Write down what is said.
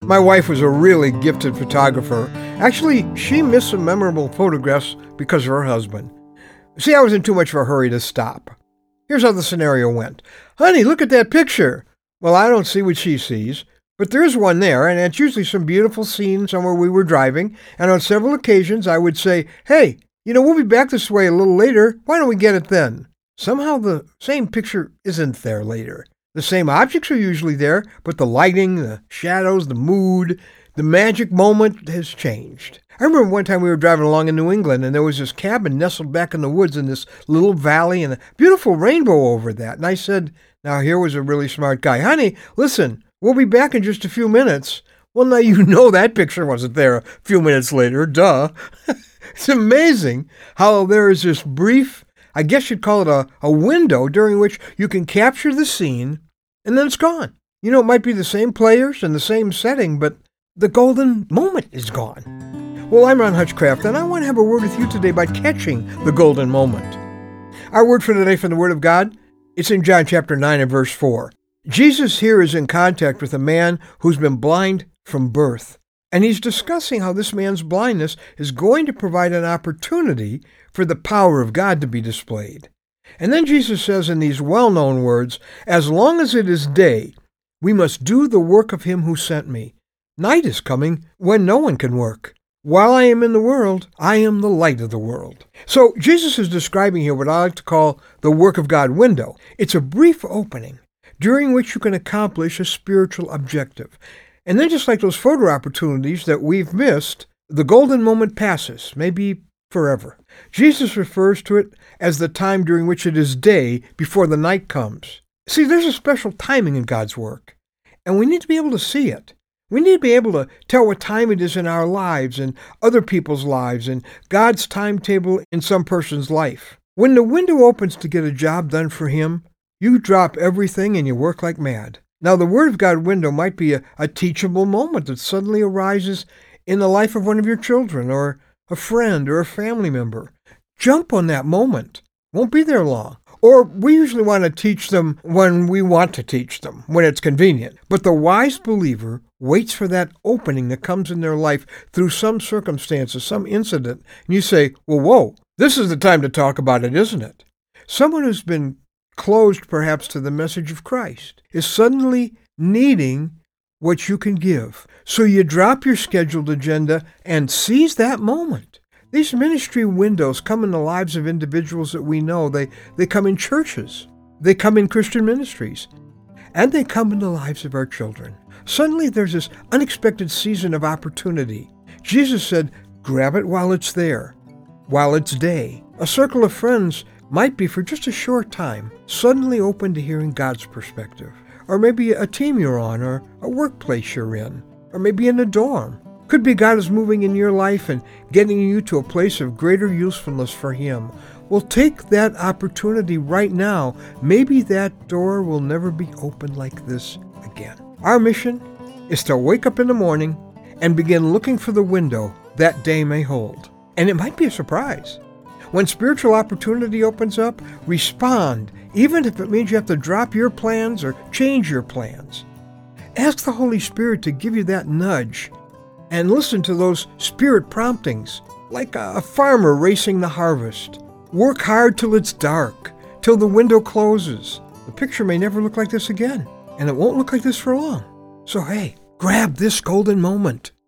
My wife was a really gifted photographer. Actually, she missed some memorable photographs because of her husband. See, I was in too much of a hurry to stop. Here's how the scenario went. Honey, look at that picture. Well, I don't see what she sees, but there's one there, and it's usually some beautiful scene somewhere we were driving, and on several occasions I would say, hey, we'll be back this way a little later. Why don't we get it then? Somehow the same picture isn't there later. The same objects are usually there, but the lighting, the shadows, the mood, the magic moment has changed. I remember one time we were driving along in New England, and there was this cabin nestled back in the woods in this little valley and a beautiful rainbow over that. And I said, now here was a really smart guy. Honey, listen, we'll be back in just a few minutes. Well, now that picture wasn't there a few minutes later. Duh. It's amazing how there is this brief, I guess you'd call it a window during which you can capture the scene, and then it's gone. It might be the same players and the same setting, but the golden moment is gone. Well, I'm Ron Hutchcraft, and I want to have a word with you today about catching the golden moment. Our word for today from the Word of God, it's in John chapter 9 and verse 4. Jesus here is in contact with a man who's been blind from birth, and he's discussing how this man's blindness is going to provide an opportunity for the power of God to be displayed. And then Jesus says in these well-known words, as long as it is day, we must do the work of him who sent me. Night is coming when no one can work. While I am in the world, I am the light of the world. So Jesus is describing here what I like to call the work of God window. It's a brief opening during which you can accomplish a spiritual objective. And then just like those photo opportunities that we've missed, the golden moment passes, maybe forever. Jesus refers to it as the time during which it is day before the night comes. See, there's a special timing in God's work, and we need to be able to see it. We need to be able to tell what time it is in our lives and other people's lives and God's timetable in some person's life. When the window opens to get a job done for him, you drop everything and you work like mad. Now, the Word of God window might be a teachable moment that suddenly arises in the life of one of your children or a friend or a family member. Jump on that moment. Won't be there long. Or we usually want to teach them when we want to teach them, when it's convenient. But the wise believer waits for that opening that comes in their life through some circumstances, some incident. And you say, well, whoa, this is the time to talk about it, isn't it? Someone who's been closed perhaps to the message of Christ is suddenly needing what you can give. So you drop your scheduled agenda and seize that moment. These ministry windows come in the lives of individuals that we know. They come in churches. They come in Christian ministries. And they come in the lives of our children. Suddenly there's this unexpected season of opportunity. Jesus said, grab it while it's there, while it's day. A circle of friends might be for just a short time suddenly open to hearing God's perspective. Or maybe a team you're on, or a workplace you're in, or maybe in a dorm. Could be God is moving in your life and getting you to a place of greater usefulness for him. Well, take that opportunity right now. Maybe that door will never be opened like this again. Our mission is to wake up in the morning and begin looking for the window that day may hold. And it might be a surprise. When spiritual opportunity opens up, respond, even if it means you have to drop your plans or change your plans. Ask the Holy Spirit to give you that nudge and listen to those spirit promptings, like a farmer racing the harvest. Work hard till it's dark, till the window closes. The picture may never look like this again, and it won't look like this for long. So hey, grab this golden moment.